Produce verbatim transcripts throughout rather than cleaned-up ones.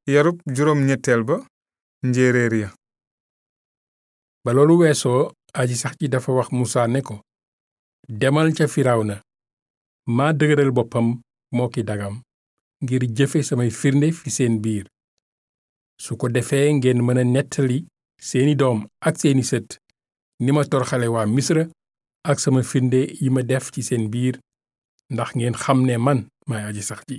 yarub juróom ñetteel ba njéeréer ya. ba loolu weesoo aji sax ji dafa wax musaa ne ko demal ca firawna maa dëgëral boppam moo ki dagam ngir jëfe samay firnde fi seen biir su ko defee ngeen mën a nettali seeni doom ak seeni sët ni ma torxale waa misra ak sama firnde yi ma def ci seen biir ndax ngeen xam ne man maay aji sax ji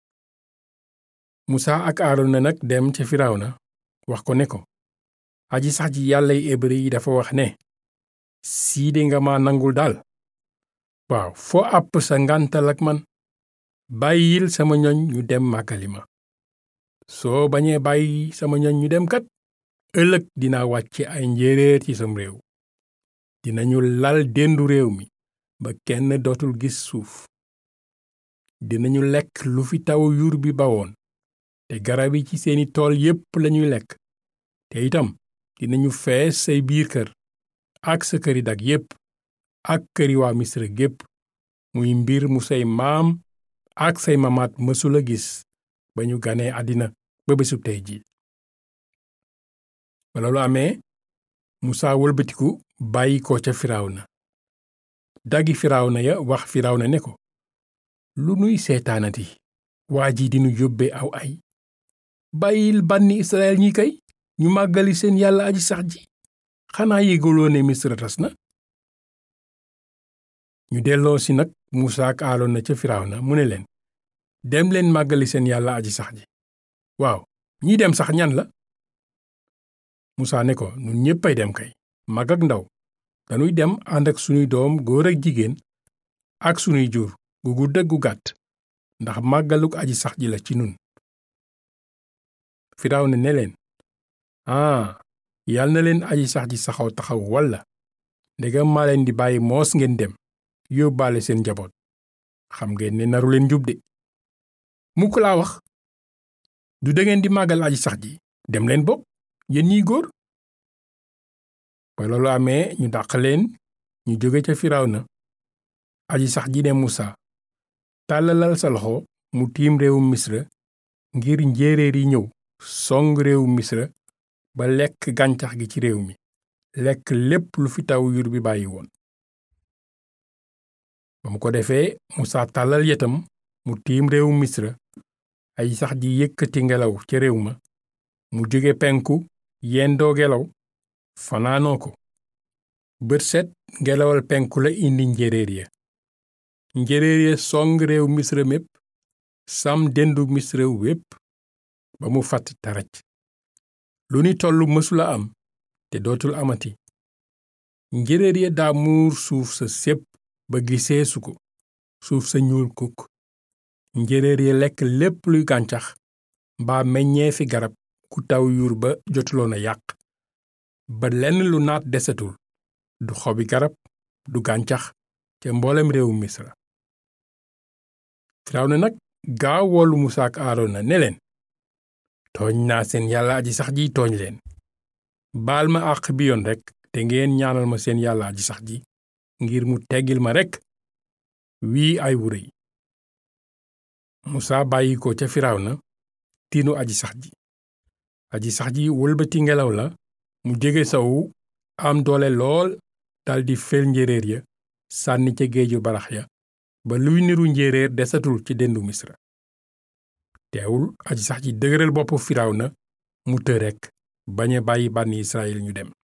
musaa ak aarona nag dem ca firawna wax ko ne ko aji sax ji yàllay hébrë yi dafa wax ne siide nga ma nangul daal waaw foo àpp sa ngàntal ak man bàyyil sama ñoñ ñu dem màggali ma soo bañee bàyyi sama ñoñ ñu dem kat ëllëg dina wàcce ay njéeréer ci sam réew dinañu lal dendu réew mi ba kenn dootul gis suuf dinañu lekk lu fi taw yur bi bawoon te garab yi ci seeni tool yépp lañuy lekk te itam dinañu fees say biir kër ak sa këri dag yépp ak këri waa misra gépp muy mbir mu say maam ak say mamaat mësula gis ba ñu ganee àddina ba bésub tey ji ba loolu amee musaa wëlbatiku bàyyi ko ca firawna daggi firawna ya wax firawna ne ko lu nuy seetaanati waa ji dinu yóbbe aw ay bàyyil bànni israel ñi kay ñu màggali seen yàlla aji sax ji xanaa yégaloo ne misra tas na ñu delloo si nag musaa ak aarona ca firawna mu ne leen dem leen màggali seen yàlla aji sax ji waaw ñi dem sax ñan la musaa ne ko nun ñéppay dem kay mag ak ndaw dañuy dem ànd ak sunuy doom góor ak jigéen ak sunuy jur gu gudd ak gu gàtt ndax màggaluk aji sax ji la ci nun firawna ne leen aa yal na leen aji sax ji saxaw taxaw walla ndegam maa leen di bàyyi moos ngeen dem yóbbaale seen njaboot xam ngeen ne naru leen njub de mukk laa wax du dangeen di màggal aji sax ji dem leen bokk yéen ñiy góor ba loolu amee ñu dàq leen ñu jóge ca firawna aji sax ji ne musaa tàllalal sa loxo mu tiim réewum misra ngir njéeréer yi ñëw song réewum misra ba lekk gàncax gi ci réew mi lekk lépp lu fi taw yur bi bàyyi woon ba mu ko defee musaa tàllal yetam mu tiim réewum misra aji sax ji yëkkati ngelaw ca réew ma mu jóge penku yendoo ngelaw fanaanoo ko bët set ngelawal penku la indi njéeréer ya njéeréer ya song réew misra mépp sam dendu misra wépp ba mu fàtt taraj lu ni tollu mësula am te dootul amati njéeréer ya daa muur suuf sa sépp ba gisee su ko suuf sa ñuul kukk njéeréer ya lekk lépp luy gàncax mbaa meññee fi garab ku taw yuur ba jotuloon a yàq ba lenn lu naat desatul du xobi garab du gàncax ca mboolem réewu misra firawna nag gaaw woolu musaa ak aarona ne leen tooñ naa seen yàlla aji sax ji tooñ leen baal ma àq bi yoon rekk te ngeen ñaanal ma seen yàlla aji sax ji ngir mu teggil ma rekk wii ay wu rëy musaa bàyyi ko ca firawna tiinu aji sax ji aji sax ji wëlbati ngelaw la mu jege sowu am doole lool daldi fel njéeréer ya sànni ca géeju barax ya ba luy niru njéeréer desatul ci dendu misra teewul aji sax ji dëgëral boppu firawna mu të rekk bañ a bàyyi bànni israel ñu dem